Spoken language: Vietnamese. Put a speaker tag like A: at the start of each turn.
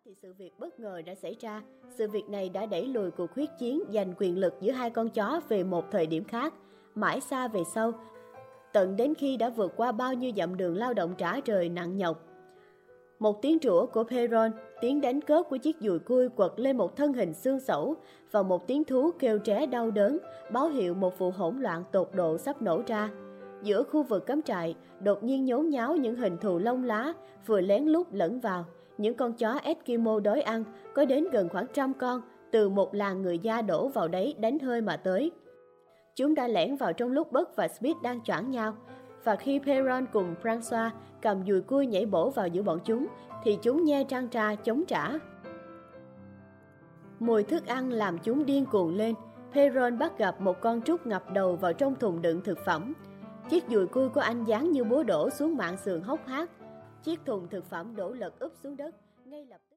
A: thì sự việc bất ngờ đã xảy ra. Sự việc này đã đẩy lùi cuộc huyết chiến giành quyền lực giữa hai con chó về một thời điểm khác, mãi xa về sau, tận đến khi đã vượt qua bao nhiêu dặm đường lao động trả trời nặng nhọc. Một tiếng trũa của Perron, tiếng đánh cớp của chiếc dùi cui quật lên một thân hình xương xẩu và một tiếng thú kêu tré đau đớn, báo hiệu một vụ hỗn loạn tột độ sắp nổ ra. Giữa khu vực cắm trại, đột nhiên nhốn nháo những hình thù lông lá, vừa lén lút lẫn vào. Những con chó Eskimo đói ăn, có đến gần khoảng 100 con, từ một làng người da đổ vào đấy đánh hơi mà tới. Chúng đã lẻn vào trong lúc Buck và Smith đang choảng nhau, và khi Perron cùng Francois cầm dùi cui nhảy bổ vào giữa bọn chúng, thì chúng nhe răng ra chống trả. Mùi thức ăn làm chúng điên cuồng lên. Perron bắt gặp một con trúc ngập đầu vào trong thùng đựng thực phẩm. Chiếc dùi cui của anh giáng như búa đổ xuống mạn sườn hốc hác. Chiếc thùng thực phẩm đổ lật úp xuống đất ngay lập tức.